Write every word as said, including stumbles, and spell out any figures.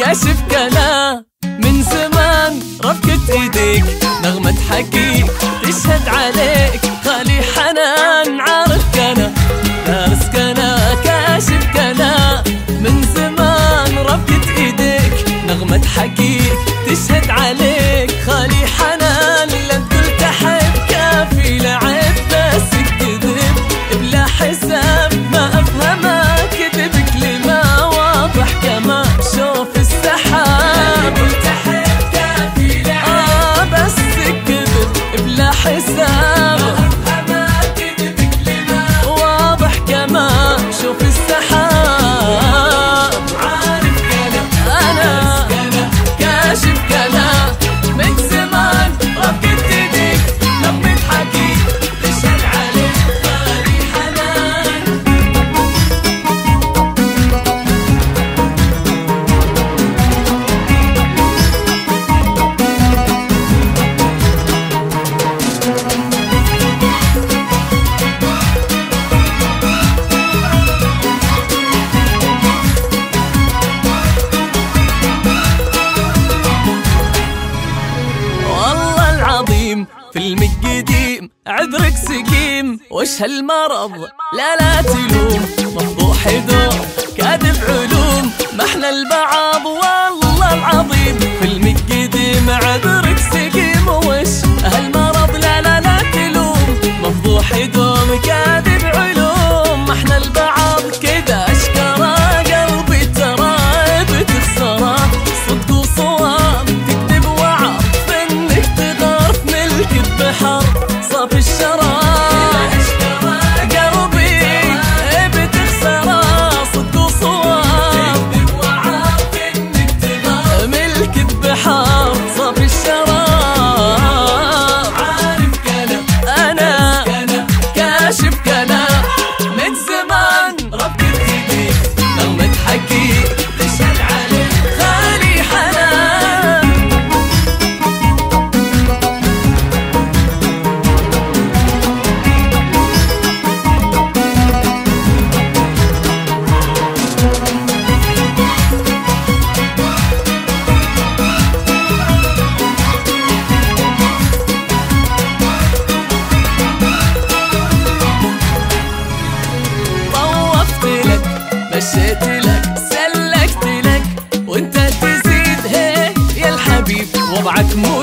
كاشف كلام من زمان رفقة ايديك نغمة حكيك تشهد عليك خالي حنان عارف كنا دارس كنا كاشف كلام من زمان رفقة ايديك نغمة حكيك تشهد عليك خالي حنان لن قلت احب كافي لعب بس كذب بلا حساب ما افهمه كذب كلمة واضح كما شوف السحاب قلت احب كافي لعب آه بس كذب بلا حساب ما افهمه كذب كلمة واضح كما شوف السحاب عارف كلام انا كاشف كلام من زمان رفقة ايديك لما تحكيك تشهد عليك خالي حنان والله العظيم فيلم قديم عذرك سقيم وش هالمرض لا لا تلوم مفضوح يدوم كاذب علوم ما احنا البعض والله العظيم فيلم قديم عذرك سقيم وش هالمرض لا لا لا تلوم مفضوح يدوم كاذب علوم ما احنا البعض كذا اشكره قلبي ترى بتخسره صدق وصواب تكذب وعظ انك تغار في ملك البحر صاف الشراب قلبي بتخسره صدق وصواب تكذب وعظ انك تغار ملك البحر صاف الشراب عارف كلام انا كاشف كلام من زمان رفقة ايديك نغمة حكيك تشهد عليك خالي حنان طوفت لك مشيت لك سلكت لك وانت تزيد هي يا الحبيب وضعك مو